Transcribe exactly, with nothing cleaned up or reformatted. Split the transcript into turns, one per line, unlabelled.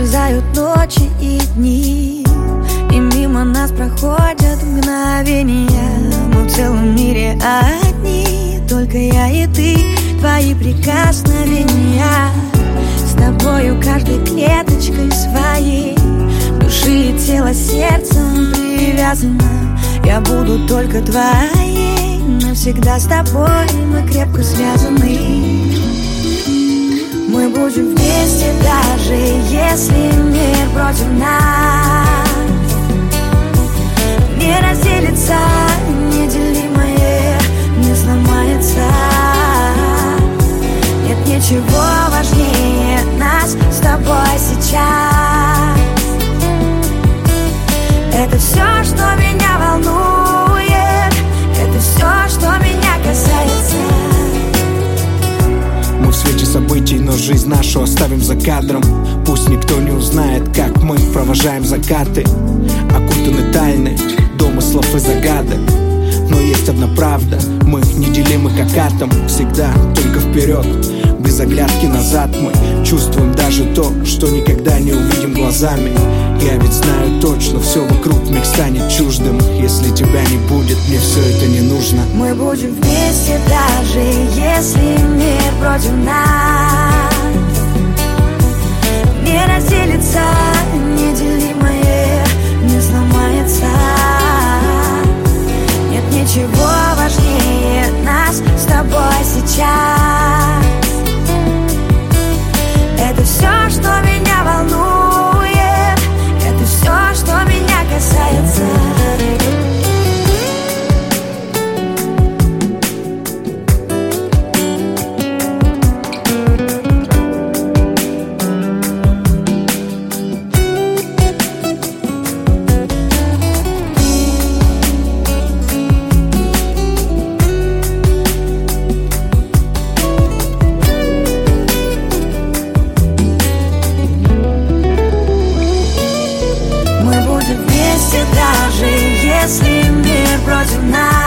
исчезают ночи и дни, и мимо нас проходят мгновения. Мы в целом мире одни, только я и ты, твои прикосновения. С тобою каждой клеточкой своей души и тела сердцем привязана. Я буду только твоей, навсегда с тобой мы крепко связаны. Мы будем вместе, даже если мир против нас. Не разделится, неделимое не сломается. Нет ничего важнее нас с тобой сейчас. Это все, что меня волнует, это все, что меня касается.
Мы в свете событий, но жизнь нашу оставим за кадром. Пусть никто не узнает, как мы провожаем закаты, окутаны тайны домыслов и загадок. Но есть одна правда, мы неделимы как атом. Всегда только вперед, без оглядки назад. Мы чувствуем даже то, что никогда не увидим глазами. Я ведь знаю точно, все вокруг миг станет чуждым. Если тебя не будет, мне все это не нужно.
Мы будем вместе, даже если мир против нас. Не разделится, неделимое не сломается. Нет ничего важнее нас с тобой сейчас. Это все, что меня волнует, это все, что меня касается. Даже если мир против нас.